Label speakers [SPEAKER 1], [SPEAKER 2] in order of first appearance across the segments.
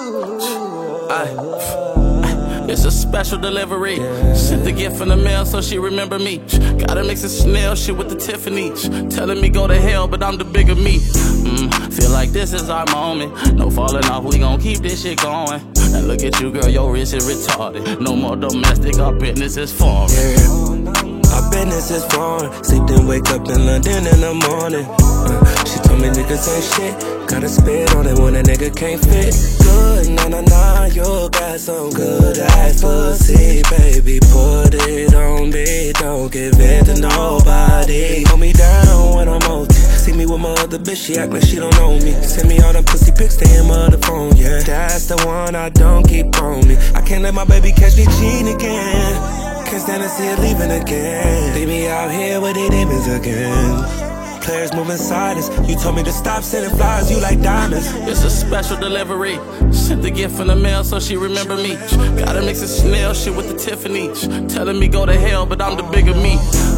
[SPEAKER 1] It's a special delivery. Sent the gift in the mail so she remember me. Gotta mix the Chanel shit with the Tiffany. Telling me go to hell, but I'm the bigger me. Feel like this is our moment. No falling off, we gon' keep this shit going. And look at you, girl, your wrist is retarded. No more domestic, our business is foreign.
[SPEAKER 2] Our business is foreign. Sleep then wake up in London in the morning. She told me niggas ain't shit. Gotta spit on it when a nigga can't fit. Good, nah, you got some good ass pussy, baby. Put it on me, don't give it to nobody. Hold me down when I'm OT. See me with my other bitch, she act like she don't know me. Send me all them pussy pics, stay in my other phone, yeah. That's the one I don't keep on me. I can't let my baby catch me cheating again. Can't stand to see her leaving again. Leave me out here with the demons again. Players moving silence. You told me to stop sending flowers, you like diamonds.
[SPEAKER 1] It's a special delivery. Sent the gift in the mail so she remember me. Gotta mix the Chanel shit with the Tiffany. Telling me go to hell, but I'm the bigger me.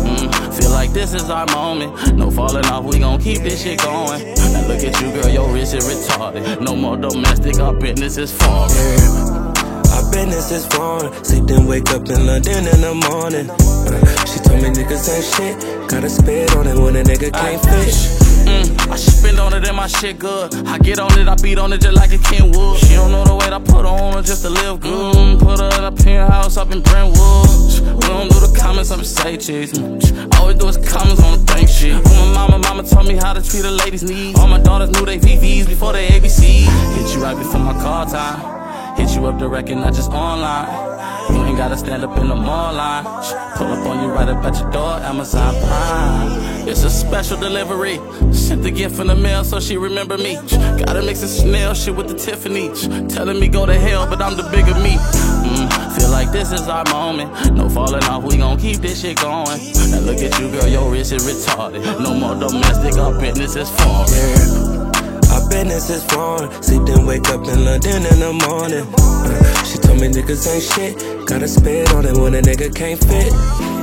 [SPEAKER 1] Feel like this is our moment. No falling off, we gon' keep this shit going. And look at you, girl, your wrist is retarded. No more domestic, our business is foreign.
[SPEAKER 2] Our business is foreign. Sleep then wake up in London in the morning. She told me niggas ain't shit. Gotta spit on it when a nigga can't fit.
[SPEAKER 1] I spend on it and my shit good. I get on it, I beat on it just like a Kenwood. She don't know the weight I put on her just to live good. Put her in a penthouse up in Brentwood. We don't do the comments, I'm say cheese. All we do is comments on the bank shit. When my mama told me how to treat a lady's needs. All my daughters knew they VVs before they ABC. Hit you right before my call time. Hit you up direct and not just online. You ain't gotta stand up in the mall line. Pull up on you right up at your door, Amazon Prime. It's a special delivery. Sent the gift in the mail so she remember me. Gotta mix the Chanel shit with the Tiffany. Telling me go to hell, but I'm the bigger me. Feel like this is our moment. No falling off, we gon' keep this shit going. And look at you, girl, your wrist is retarded. No more domestic, our business is foreign.
[SPEAKER 2] Our business is foreign. Sleep then wake up in London in the morning. She told me niggas ain't shit. Gotta spit on it when a nigga can't fit.